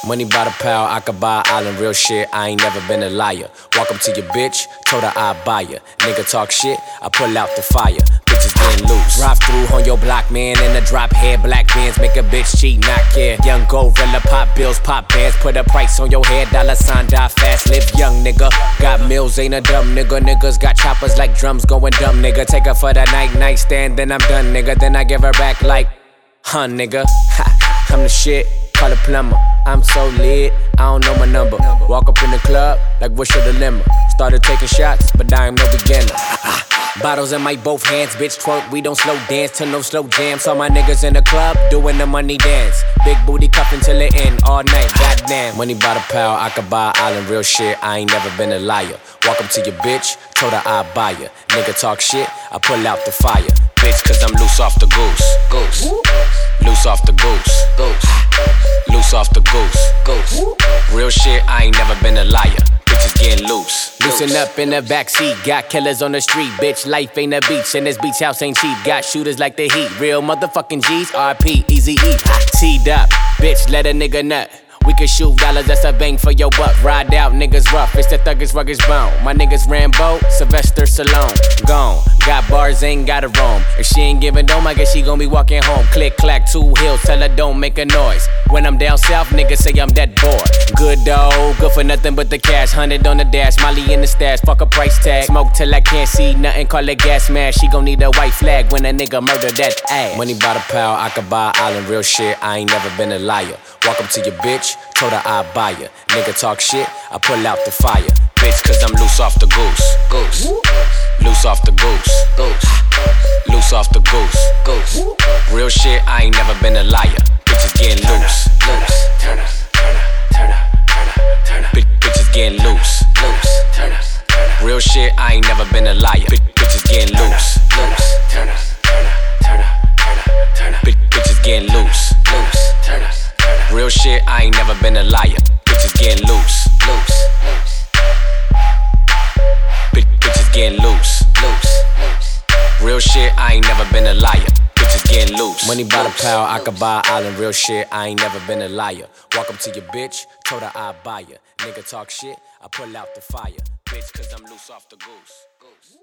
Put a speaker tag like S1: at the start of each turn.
S1: Money by the pound, I could buy an island, real shit, I ain't never been a liar. Walk up to your bitch, told her I'd buy ya. Nigga talk shit, I pull out the fire. Bitches getting loose. Drive through on your block, man, in a drop head. Black bands make a bitch cheat, not care. Young gorilla, pop bills, pop bands. Put a price on your head, dollar sign, die fast. Live young, nigga. Got mills, ain't a dumb nigga. Niggas got choppers like drums, going dumb, nigga. Take her for the night stand, then I'm done, nigga. Then I give her back like, huh, nigga. Ha, I'm the shit, call a plumber. I'm so lit, I don't know my number. Walk up in the club, like what's your dilemma? Started taking shots, but I am no beginner. Bottles in my both hands, bitch twerk, we don't slow dance to no slow jam. Saw my niggas in the club, doing the money dance. Big booty cuffin' till it end, all night, goddamn. Money by the pound, I could buy an island, real shit, I ain't never been a liar. Walk up to your bitch, told her I'd buy ya. Nigga talk shit, I pull out the fire. Bitch, cause I'm loose off the goose. Loose off the goose. Loose off the goose. Real shit, I ain't never been a liar. Bitches getting loose. Loosen up in the backseat. Got killers on the street. Bitch, life ain't a beach. And this beach house ain't cheap. Got shooters like the heat. Real motherfucking G's. RP, Easy E. Teed up. Bitch, let a nigga nut. We can shoot dollars, that's a bang for your buck. Ride out, niggas rough, it's the thuggish, rugged bone. My niggas Rambo, Sylvester Stallone. Gone, got bars, ain't gotta roam. If she ain't giving dome, I guess she gon' be walking home. Click, clack, 2 hills, tell her don't make a noise. When I'm down south, niggas say I'm that bored. Good though, good for nothing but the cash. 100 on the dash, Molly in the stash, fuck a price tag. Smoke till I can't see nothing, call it gas mask. She gon' need a white flag when a nigga murder that ass. Money by the pound, I could buy an island, real shit, I ain't never been a liar. Walk up to your bitch, told her I'd buy ya. Nigga talk shit, I pull out the fire. Bitch, cause I'm loose off the goose. Loose off the goose. Loose off the goose. Real shit, I ain't never been a liar. Bitches getting loose.
S2: Turn up.
S1: Bitches getting loose. Real shit, I ain't never been a liar. Bitches getting loose.
S2: Turn up.
S1: Bitches getting loose. Real shit, I ain't never been a liar. Bitches getting loose. Bitches getting loose. Real shit, I ain't never been a liar. Bitches getting loose. Money by the pound, I could buy an island. Real shit, I ain't never been a liar. Walk up to your bitch, told her I'd buy ya. Nigga talk shit, I pull out the fire. Bitch, cause I'm loose off the goose.